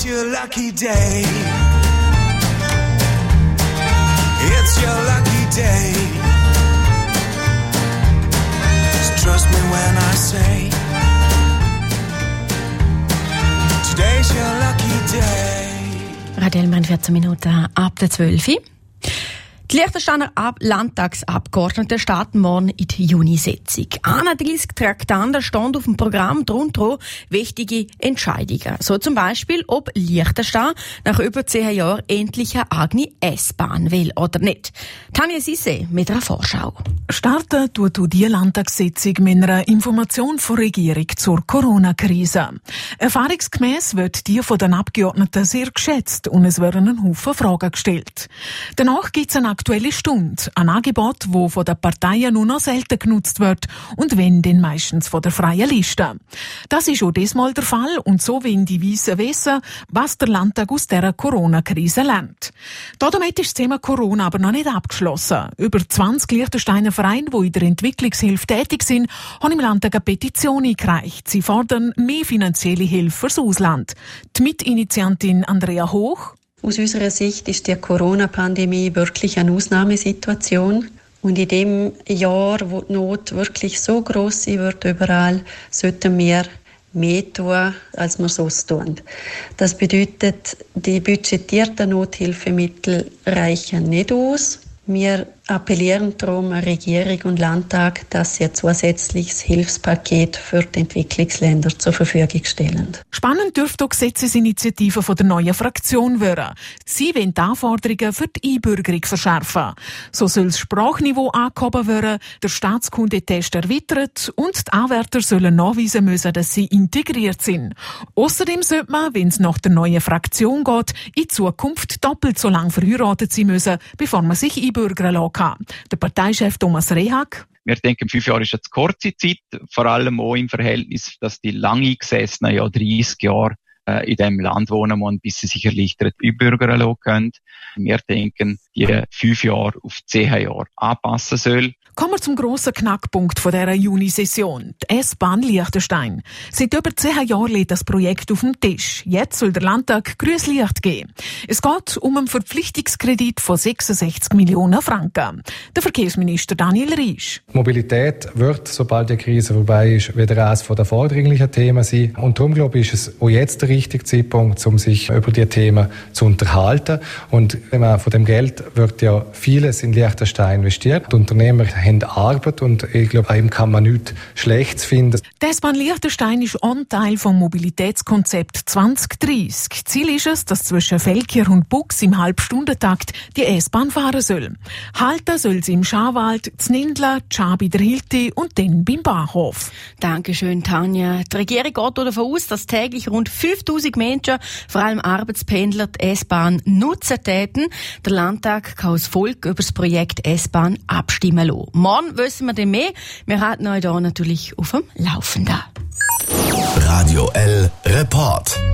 It's your lucky day. It's your lucky day. Just trust me when I say today's your lucky day. Radio Elmann, 14 Minuten ab der 12 Uhr. Die Liechtensteiner Landtagsabgeordneten starten morgen in die Junisitzung. 31 Traktanten stehen auf dem Programm, darunter wichtige Entscheidungen. So zum Beispiel, ob Liechtenstein nach über 10 Jahren endlich eine eigene S-Bahn will oder nicht. Tanja Sisse mit einer Vorschau. Starten tut die Landtagssitzung mit einer Information von der Regierung zur Corona-Krise. Erfahrungsgemäss wird die von den Abgeordneten sehr geschätzt und es werden ein Haufen Fragen gestellt. Danach gibt es eine Aktuelle Stunde, ein Angebot, das von den Parteien nur noch selten genutzt wird und wenn, dann meistens von der freien Liste. Das ist auch diesmal der Fall und so wollen die Weissen wissen, was der Landtag aus dieser Corona-Krise lernt. Damit ist das Thema Corona aber noch nicht abgeschlossen. Über 20 Liechtensteiner Vereine, die in der Entwicklungshilfe tätig sind, haben im Landtag eine Petition eingereicht. Sie fordern mehr finanzielle Hilfe fürs Ausland. Die Mitinitiantin Andrea Hoch: Aus unserer Sicht ist die Corona-Pandemie wirklich eine Ausnahmesituation. Und in dem Jahr, wo die Not wirklich so gross wird überall, sollten wir mehr tun, als wir sonst tun. Das bedeutet, die budgetierten Nothilfemittel reichen nicht aus. Wir appellieren darum an Regierung und Landtag, dass sie ein zusätzliches Hilfspaket für die Entwicklungsländer zur Verfügung stellen. Spannend dürfte auch die Gesetzesinitiative von der neuen Fraktion werden. Sie wollen die Anforderungen für die Einbürgerung verschärfen. So soll das Sprachniveau angehoben werden, der Staatskundetest erweitert und die Anwärter sollen nachweisen müssen, dass sie integriert sind. Außerdem sollte man, wenn es nach der neuen Fraktion geht, in Zukunft doppelt so lange verheiratet sein müssen, bevor man sich einbürgern lassen kann. Der Parteichef Thomas Rehag: Wir denken, 5 Jahre ist eine zu kurze Zeit, vor allem auch im Verhältnis, dass die lang Eingesessenen ja 30 Jahre in diesem Land wohnen und bis sie sich erleichtert einbürgern lassen können. Wir denken, die 5 Jahre auf 10 Jahre anpassen soll. Kommen wir zum grossen Knackpunkt von dieser Junisession, die S-Bahn Liechtenstein. Seit über 10 Jahren liegt das Projekt auf dem Tisch. Jetzt soll der Landtag grünes Licht geben. Es geht um einen Verpflichtungskredit von 66 Millionen Franken. Der Verkehrsminister Daniel Riesch: Mobilität wird, sobald die Krise vorbei ist, wieder eines der vordringlichen Themen sein. Und darum, glaube ich, ist es auch jetzt der richtige Zeitpunkt, um sich über die Themen zu unterhalten. Und von dem Geld wird ja vieles in Liechtenstein investiert. Die Unternehmer haben Arbeit und ich glaube, ihm kann man nichts Schlechtes finden. Die S-Bahn Liechtenstein ist ein Teil vom Mobilitätskonzept 2030. Ziel ist es, dass zwischen Velkir und Bux im Halbstundentakt die S-Bahn fahren soll. Halten soll sie im Schawald, Znindla, Tschabi der Hilti und dann beim Bahnhof. Dankeschön, Tanja. Die Regierung geht davon aus, dass täglich rund 5000 Menschen, vor allem Arbeitspendler, die S-Bahn nutzen täten. Der Landtag kann als Volk über das Projekt S-Bahn abstimmen lassen. Morgen wissen wir dann mehr. Wir halten euch hier natürlich auf dem Laufenden. Radio L Report.